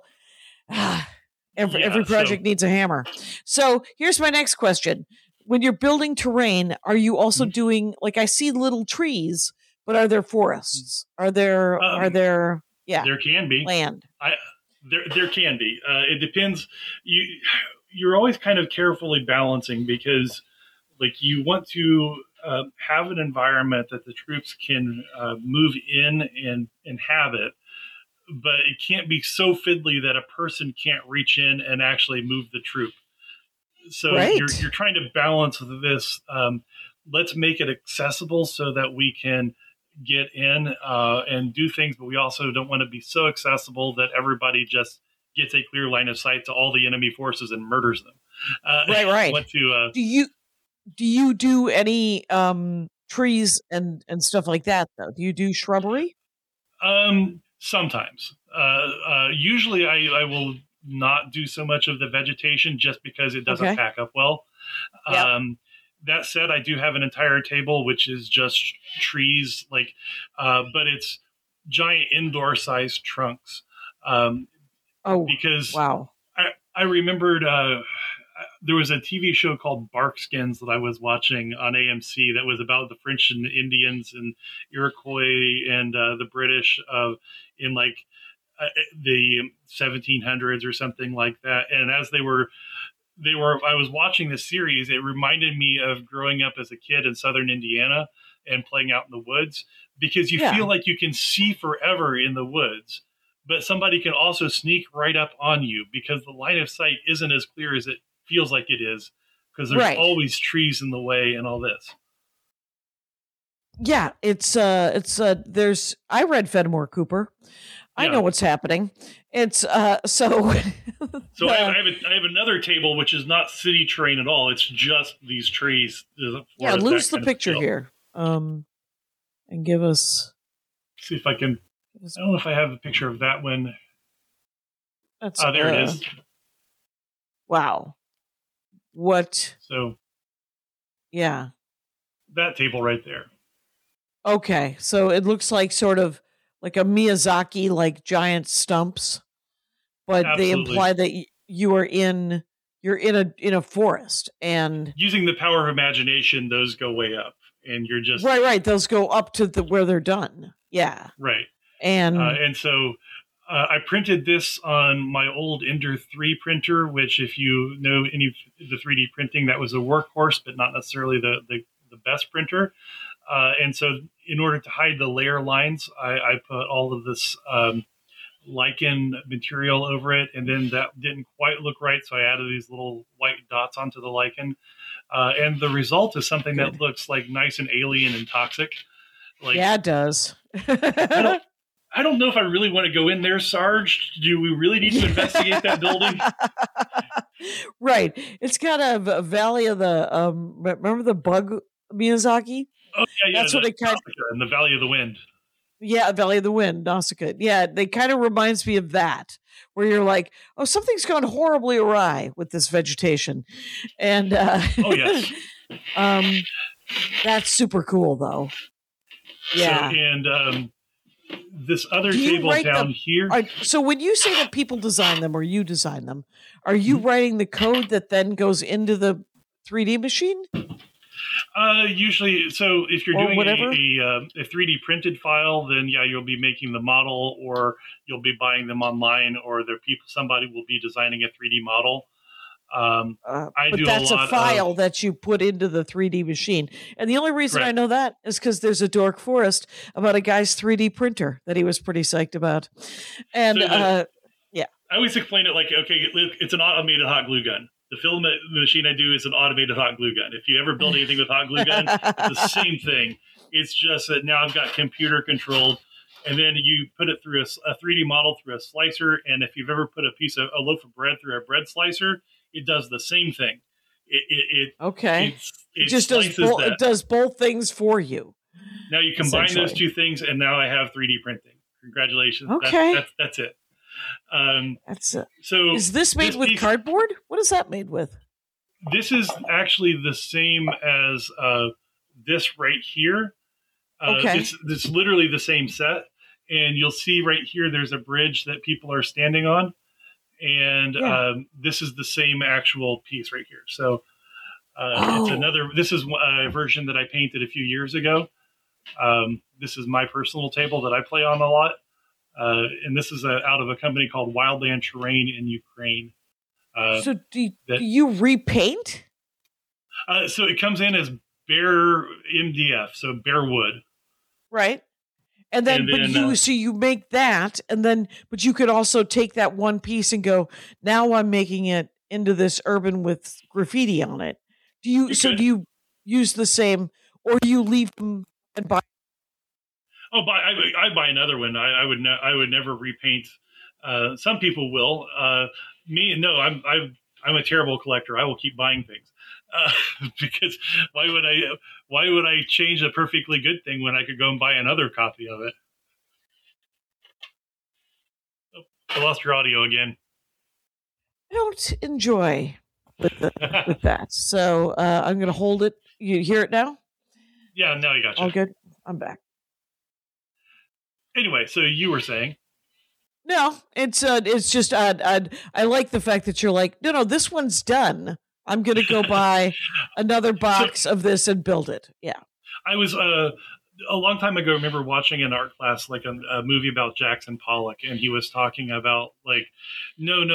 Every project needs a hammer. So here's my next question. When you're building terrain, are you also doing, like, I see little trees, but are there forests? Are there there can be land? There can be. It depends. You're always kind of carefully balancing, because like you want to have an environment that the troops can move in and inhabit, but it can't be so fiddly that a person can't reach in and actually move the troop. So you're trying to balance this. Let's make it accessible so that we can get in and do things, but we also don't want to be so accessible that everybody just gets a clear line of sight to all the enemy forces and murders them. Right. Do you do any trees and stuff like that, though? Do you do shrubbery? Sometimes. Usually I will not do so much of the vegetation just because it doesn't pack up well. Yep. That said, I do have an entire table which is just trees, but it's giant indoor sized trunks. Because wow. I remembered there was a TV show called Barkskins that I was watching on AMC that was about the French and the Indians and Iroquois and the British in the 1700s or something like that. And as I was watching this series, it reminded me of growing up as a kid in southern Indiana and playing out in the woods, because you feel like you can see forever in the woods, but somebody can also sneak right up on you because the line of sight isn't as clear as it feels like it is, because there's always trees in the way and all this. Yeah, I read Fenimore Cooper. I know what's happening. It's so I have another table which is not city terrain at all. It's just these trees. Yeah, lose the picture here. And give us. See if I can. I don't know if I have a picture of that one. There it is. Wow. What? So. Yeah. That table right there. Okay, so it looks like sort of like a Miyazaki, like giant stumps, but they imply that you're in a forest, and using the power of imagination, those go way up, and you're just right. Those go up to where they're done. Yeah, right. And so I printed this on my old Ender 3 printer, which, if you know any of the 3D printing, that was a workhorse, but not necessarily the best printer. And so in order to hide the layer lines, I put all of this lichen material over it, and then that didn't quite look right, so I added these little white dots onto the lichen. And the result is something that looks like nice and alien and toxic. Yeah, it does. I don't know if I really want to go in there, Sarge. Do we really need to investigate that building? Right. It's kind of a Valley of the remember the bug Miyazaki? Oh yeah, that's what it kind of, in the Valley of the Wind. Yeah, Valley of the Wind, Nausicaa. Yeah, they kind of reminds me of that, where you're like, oh, something's gone horribly awry with this vegetation. And Oh, yes. that's super cool, though. Yeah. So, and this other Do you table write down them- here. So when you say that people design them or you design them, are you writing the code that then goes into the 3D machine? Usually, so if you're Or doing whatever? a 3D printed file, then yeah, you'll be making the model, or you'll be buying them online, or somebody will be designing a 3D model. I But do that's a a lot file of, that you put into the 3D machine. And the only reason I Correct. know that is because there's a Dork Forest about a guy's 3D printer that he was pretty psyched about. And So I always explain it like, okay, look, it's an automated hot glue gun. The filament machine I do is an automated hot glue gun. If you ever build anything with hot glue gun, it's the same thing. It's just that now I've got computer controlled, and then you put it through a 3D model through a slicer. And if you've ever put a loaf of bread through a bread slicer, it does the same thing. okay. It Just does slices that. it does both things for you. Now you combine those essentially. two things, and now I have 3D printing. Congratulations. Okay. That's it. That's So is this made with piece- cardboard? What is that made with? This is actually the same as this right here. Okay. It's literally the same set. And you'll see right here, there's a bridge that people are standing on. And Yeah. this is the same actual piece right here. So Oh. this is a version that I painted a few years ago. This is my personal table that I play on a lot. And this is out of a company called Wildland Terrain in Ukraine. So do that- you repaint? So it comes in as bare MDF, so bare wood. Right. And then, And then, so you make that, and then, but you could also take that one piece and go, now I'm making it into this urban with graffiti on it. You could. Do you use the same, or do you leave them and buy? Oh, I buy another one. I would never repaint. Some people will. Me, no. I'm a terrible collector. I will keep buying things because why would I change a perfectly good thing when I could go and buy another copy of it? Oh, I lost your audio again. I don't enjoy with that. So I'm going to hold it. You hear it now? Yeah, now I got you. All good. I'm back. Anyway, so you were saying. No, it's just I like the fact that you're like, no, this one's done. I'm going to go buy another box of this and build it. Yeah. I was a long time ago. I remember watching an art class, like a movie about Jackson Pollock, and he was talking about like, no.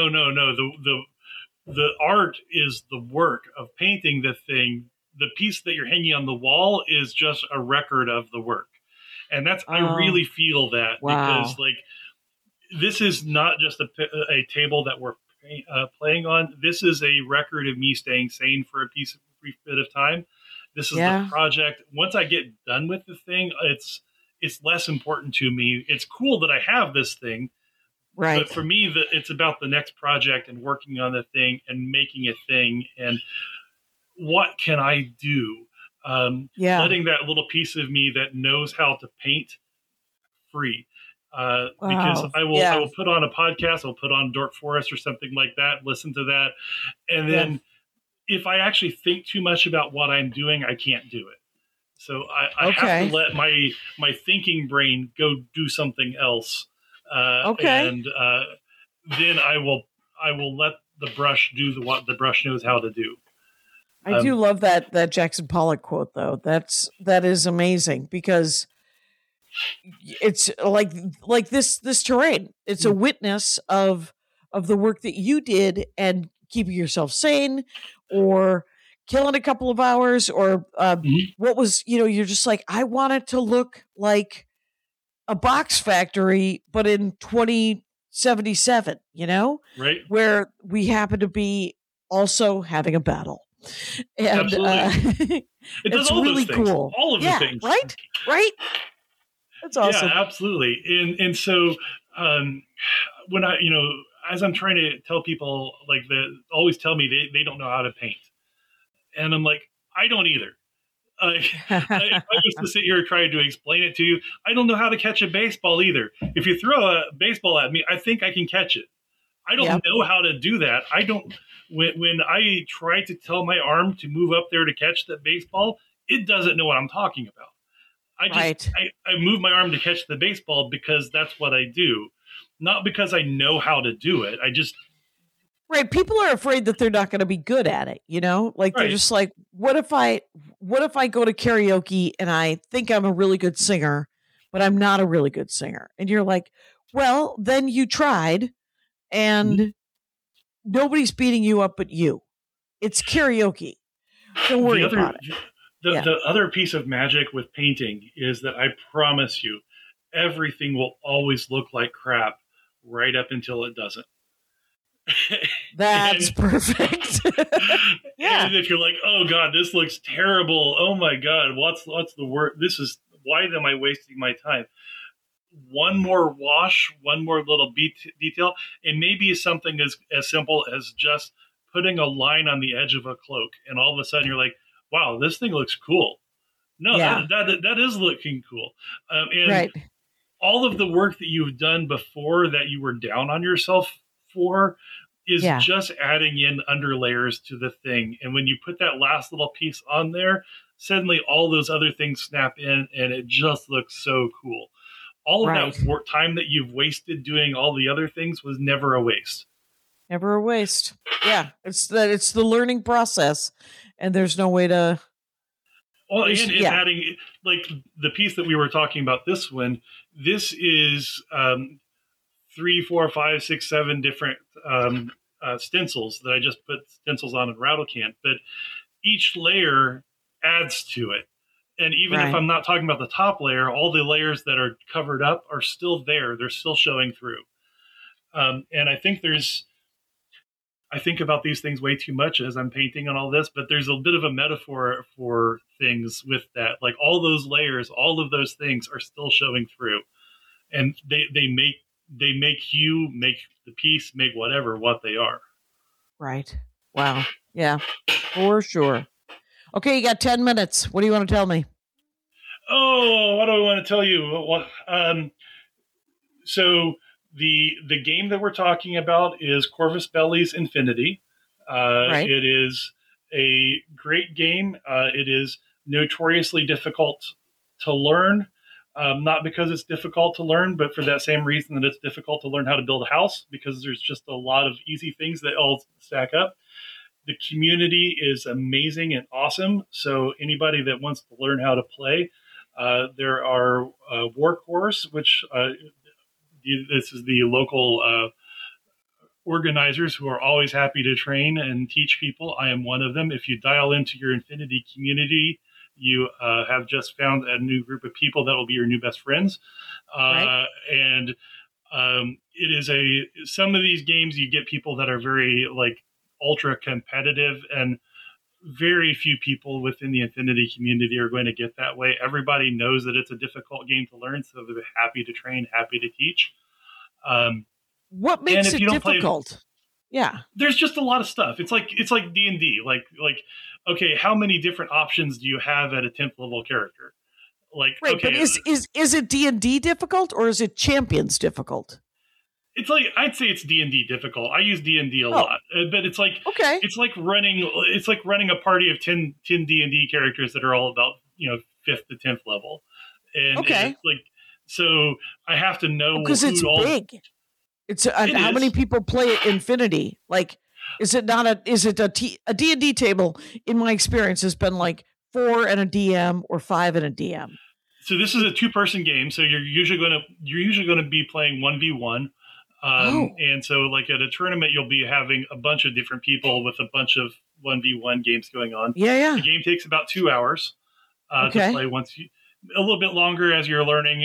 The art is the work of painting the thing. The piece that you're hanging on the wall is just a record of the work, and that's I really feel that Wow. because like this is not just a table that we're playing on. This is a record of me staying sane for a brief bit of time. This is the project. Once I get done with the thing, it's less important to me. It's cool that I have this thing, Right. but for me, it's about the next project and working on the thing and making a thing. And what can I do? Letting that little piece of me that knows how to paint free. Because I will put on a podcast, I'll put on Dork Forest or something like that, listen to that. And then if I actually think too much about what I'm doing, I can't do it. So I have to let my thinking brain go do something else. And then I will let the brush do what the brush knows how to do. I do love that Jackson Pollock quote though. That is amazing because it's like this terrain. It's a witness of the work that you did and keeping yourself sane or killing a couple of hours or what was, you're just like, I want it to look like a box factory, but in 2077, right, where we happen to be also having a battle. And absolutely. It does it's all really those things. cool. All of the things. Right. That's awesome. Yeah, absolutely. And so when I, as I'm trying to tell people always tell me they don't know how to paint. And I'm like, I don't either. If I was to sit here trying to explain it to you, I don't know how to catch a baseball either. If you throw a baseball at me, I think I can catch it. I don't know how to do that. I don't. When I try to tell my arm to move up there to catch that baseball, it doesn't know what I'm talking about. I move my arm to catch the baseball because that's what I do, not because I know how to do it. I just Right. People are afraid that they're not going to be good at it, you know? Like they're just like, what if I go to karaoke and I think I'm a really good singer, but I'm not a really good singer? And you're like, well, then you tried and nobody's beating you up but you. It's karaoke. Don't worry about it. The other piece of magic with painting is that I promise you, everything will always look like crap right up until it doesn't. That's perfect. Yeah. And if you're like, oh God, this looks terrible. Oh my God, what's the word? Why am I wasting my time? One more wash, one more little detail, and maybe something as simple as just putting a line on the edge of a cloak, and all of a sudden you're like, wow, this thing looks cool. No, that is looking cool. And all of the work that you've done before that you were down on yourself for is just adding in underlayers to the thing. And when you put that last little piece on there, suddenly all those other things snap in and it just looks so cool. All of that time that you've wasted doing all the other things was never a waste. Never a waste. Yeah. It's the learning process and there's no way to. Well, and adding like the piece that we were talking about, this is 3, 4, 5, 6, 7 different stencils that I just put stencils on in RattleCan, but each layer adds to it. And even if I'm not talking about the top layer, all the layers that are covered up are still there. They're still showing through. And I think about these things way too much as I'm painting on all this, but there's a bit of a metaphor for things with that. Like all those layers, all of those things are still showing through. And they make you, make the piece, make whatever, what they are. Right. Wow. Yeah, for sure. Okay, you got 10 minutes. What do you want to tell me? Oh, what do I want to tell you? So the game that we're talking about is Corvus Belli's Infinity. It is a great game. It is notoriously difficult to learn. Not because it's difficult to learn, but for that same reason that it's difficult to learn how to build a house, because there's just a lot of easy things that all stack up. The community is amazing and awesome. So anybody that wants to learn how to play, there are Warcores, which this is the local organizers who are always happy to train and teach people. I am one of them. If you dial into your Infinity community, you have just found a new group of people that will be your new best friends. And it is some of these games you get people that are very like ultra competitive, and very few people within the Infinity community are going to get that way. Everybody knows that it's a difficult game to learn, so they're happy to train, happy to teach. What makes it difficult? There's just a lot of stuff. It's like D&D. Like, okay, how many different options do you have at a 10th level character? But is it D&D difficult or is it Champions difficult? It's like, I'd say it's D&D difficult. I use D&D a lot, but it's like, it's like running a party of 10 D&D characters that are all about, 5th to 10th level. And it's like, so I have to know because it's big. How many people play at Infinity? Like, is it a D&D table? In my experience, has been like 4 and a DM or 5 and a DM. So this is a 2-person game. So you're usually going to be playing 1v1. And so like at a tournament, you'll be having a bunch of different people with a bunch of 1v1 games going on. Yeah. The game takes about 2 hours to play a little bit longer as you're learning.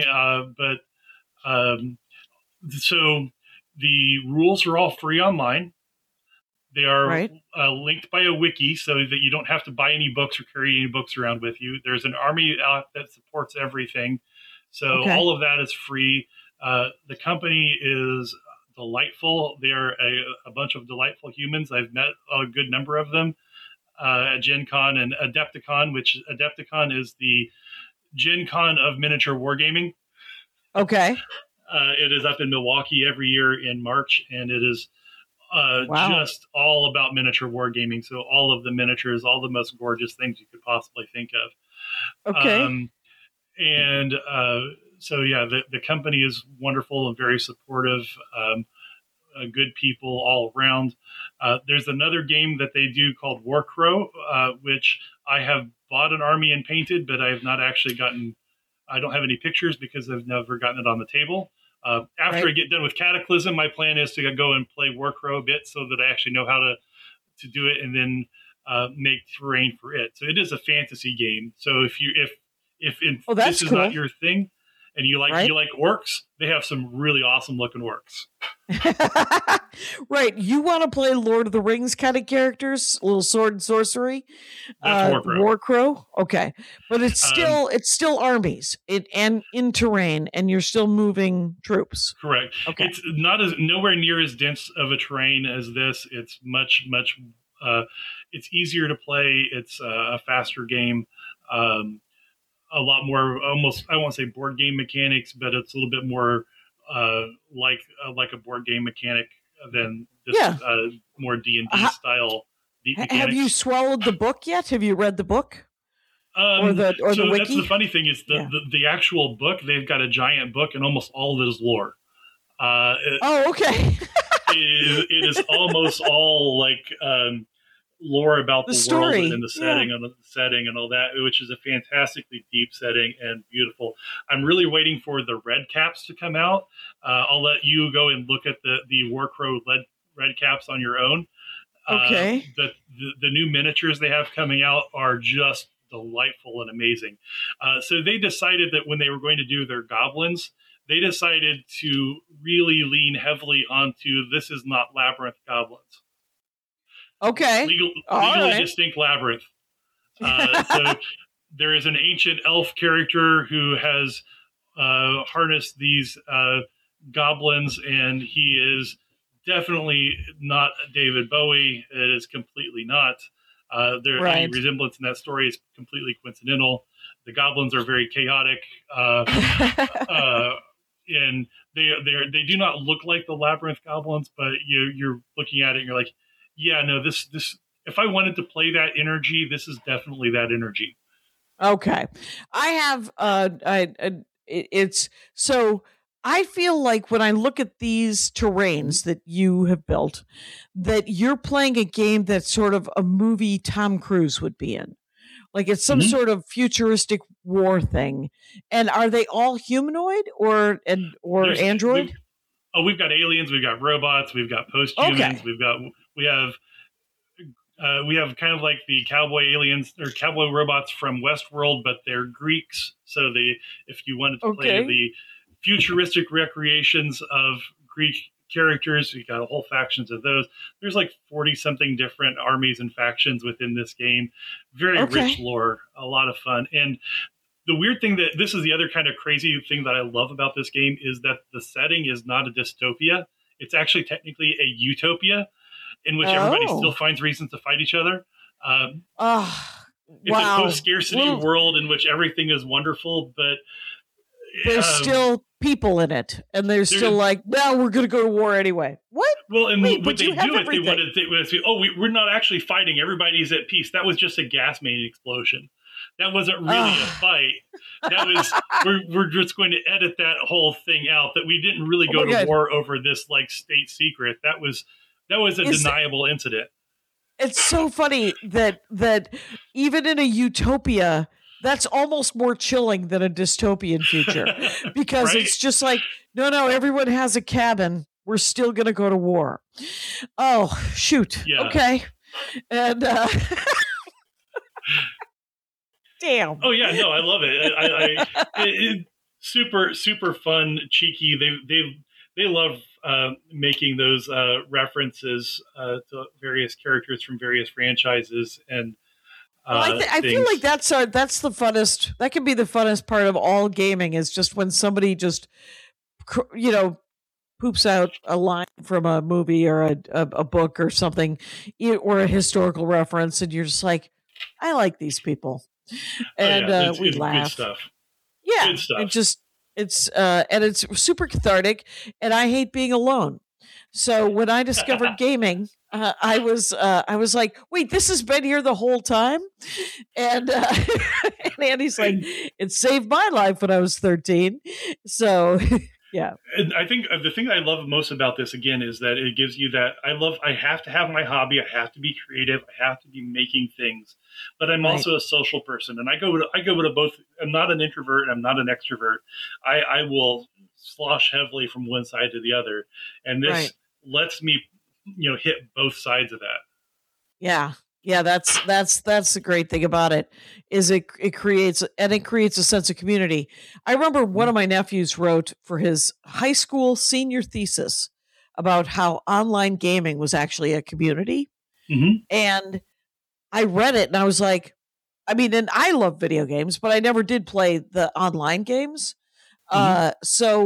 So the rules are all free online. They are linked by a wiki so that you don't have to buy any books or carry any books around with you. There's an army out that supports everything. So all of that is free. The company is delightful. They are a bunch of delightful humans. I've met a good number of them. at Gen Con and Adepticon, which Adepticon is the Gen Con of miniature wargaming. Okay. It is up in Milwaukee every year in March, and it is just all about miniature wargaming. So all of the miniatures, all the most gorgeous things you could possibly think of. Okay. So yeah, the company is wonderful and very supportive. Good people all around. There's another game that they do called Warcrow, which I have bought an army and painted, but I have not actually gotten. I don't have any pictures because I've never gotten it on the table. After I get done with Cataclysm, my plan is to go and play Warcrow a bit so that I actually know how to do it, and then make terrain for it. So it is a fantasy game. So if this is not your thing, and you like orcs, they have some really awesome looking orcs. Right. You want to play Lord of the Rings kind of characters, a little sword and sorcery. That's Warcrow. Okay. But it's still armies and in terrain, and you're still moving troops. Correct. Okay. It's nowhere near as dense of a terrain as this. It's much it's easier to play. It's a faster game. A lot more, almost, I won't say board game mechanics, but it's a little bit more like a board game mechanic than this more D&D style mechanics. Have you swallowed the book yet? Have you read the book? So the wiki? That's the funny thing is the actual book, they've got a giant book and almost all of it is lore. Okay. it is almost all like lore about the story. World and the setting and all that, which is a fantastically deep setting and beautiful. I'm really waiting for the red caps to come out. I'll let you go and look at the Warcrow red caps on your own. Okay. The new miniatures they have coming out are just delightful and amazing. So they decided that when they were going to do their goblins, they decided to really lean heavily onto this is not Labyrinth goblins. Okay. Legally distinct Labyrinth. So there is an ancient elf character who has harnessed these goblins, and he is definitely not David Bowie. It is completely not. Any resemblance in that story is completely coincidental. The goblins are very chaotic, and they do not look like the Labyrinth goblins, but you're looking at it and you're like, yeah, no, this if I wanted to play that energy, this is definitely that energy. Okay. I have I feel like when I look at these terrains that you have built, that you're playing a game that's sort of a movie Tom Cruise would be in. Like it's some sort of futuristic war thing. And are they all humanoid or android? We've got aliens, we've got robots, we've got post-humans, we have kind of like the cowboy aliens or cowboy robots from Westworld, but they're Greeks. So if you wanted to play the futuristic recreations of Greek characters, you got a whole factions of those. There's like 40 something different armies and factions within this game. Very rich lore, a lot of fun. And the weird thing this is the other kind of crazy thing that I love about this game is that the setting is not a dystopia. It's actually technically a utopia in which everybody still finds reasons to fight each other. It's a post-scarcity world in which everything is wonderful, but there's still people in it, and they're still like, well, we're going to go to war anyway. What? Well, and what they do is they want to say, we're not actually fighting. Everybody's at peace. That was just a gas main explosion. That wasn't really a fight. That was we're just going to edit that whole thing out. That we didn't really go to war over this like state secret. That was a deniable incident. It's so funny that even in a utopia, that's almost more chilling than a dystopian future because it's just like, no, everyone has a cabin. We're still going to go to war. Oh, shoot. Yeah. Okay. And damn. Oh yeah, no, I love it. It super, super fun, cheeky. They love making those references to various characters from various franchises, and I feel like that's the funnest. That can be the funnest part of all gaming is just when somebody just, poops out a line from a movie or a book or something, or a historical reference, and you're just like, I like these people, and we laugh. Good stuff. Yeah, good stuff. It's super cathartic, and I hate being alone. So when I discovered gaming, I was like, wait, this has been here the whole time? And, and Andy's like, it saved my life when I was 13. So, yeah. And I think the thing I love most about this, again, is that it gives you that I have to have my hobby. I have to be creative. I have to be making things. But I'm also a social person. And I go to both. I'm not an introvert. I'm not an extrovert. I will slosh heavily from one side to the other. And this lets me hit both sides of that. Yeah, that's the great thing about it, is it creates a sense of community. I remember one of my nephews wrote for his high school senior thesis about how online gaming was actually a community. And I read it and I was like, I mean, and I love video games, but I never did play the online games. But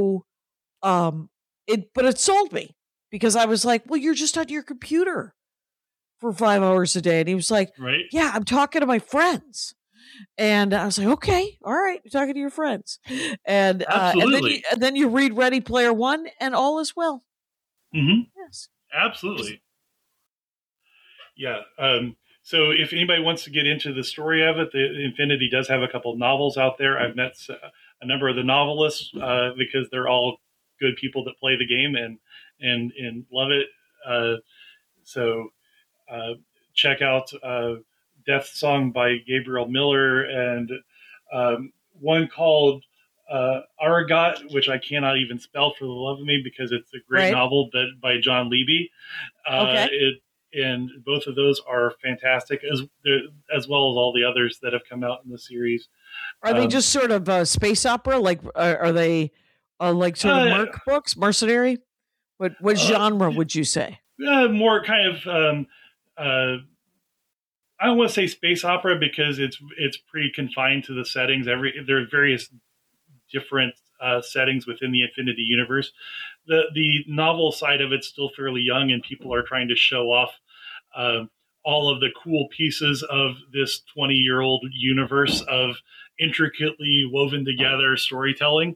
it sold me. Because I was like, well, you're just on your computer for 5 hours a day. And he was like, yeah, I'm talking to my friends. And I was like, okay, all right, you're talking to your friends. And then you read Ready Player One and all is well. Yes. Absolutely. Yeah. So if anybody wants to get into the story of it, the Infinity does have a couple of novels out there. I've met a number of the novelists because they're all good people that play the game and love it. So check out Death Song by Gabriel Miller, and one called Aragot, which I cannot even spell for the love of me because it's a great novel, but by John Levy. And both of those are fantastic, as well as all the others that have come out in the series. Are they just sort of space opera? Like, are they like sort of merc books, mercenary? What genre would you say? More kind of, I don't want to say space opera because it's pretty confined to the settings. There are various different settings within the Infinity universe. The novel side of it's still fairly young, and people are trying to show off all of the cool pieces of this 20-year-old universe of intricately woven together storytelling.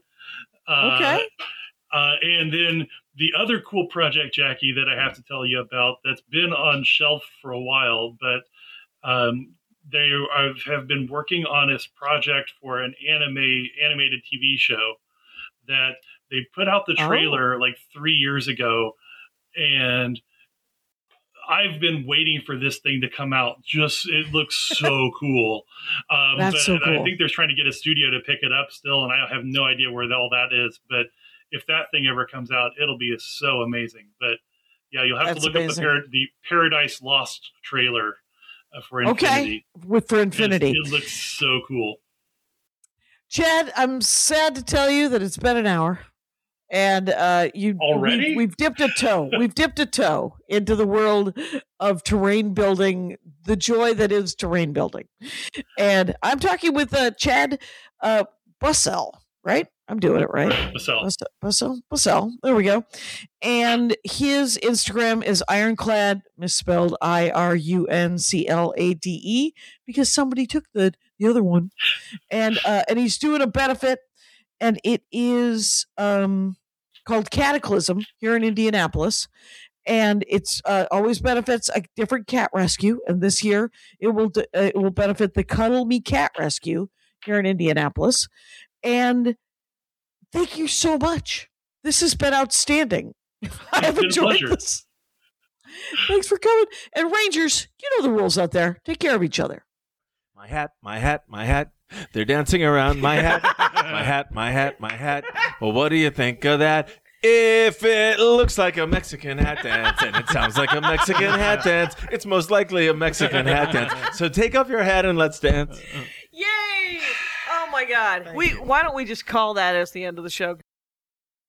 And then the other cool project, Jackie, that I have to tell you about that's been on shelf for a while, but they have been working on this project for an animated TV show that they put out the trailer like 3 years ago, and I've been waiting for this thing to come out. It looks so cool. That's so cool. I think they're trying to get a studio to pick it up still, and I have no idea where all that is. But if that thing ever comes out, it'll be so amazing. But yeah, you'll have to look up the Paradise Lost trailer for Infinity. For Infinity. It looks so cool. Chad, I'm sad to tell you that it's been an hour. And already we've dipped a toe. We've dipped a toe into the world of terrain building, the joy that is terrain building. And I'm talking with Chad Bussell, right? I'm doing it right. Bussell. There we go. And his Instagram is Ironclad, misspelled IRUNCLADE, because somebody took the other one. And he's doing a benefit, and it is called Cataclysm here in Indianapolis. And it's always benefits a different cat rescue. And this year it will benefit the Cuddle Me Cat Rescue here in Indianapolis. And thank you so much. This has been outstanding. I have enjoyed this. Thanks for coming. And Rangers, you know the rules out there. Take care of each other. My hat, my hat, my hat. They're dancing around my hat. My hat, my hat, my hat. Well, what do you think of that? If it looks like a Mexican hat dance and it sounds like a Mexican hat dance, it's most likely a Mexican hat dance. So take off your hat and let's dance. Yay! Oh my God. Why don't we just call that as the end of the show?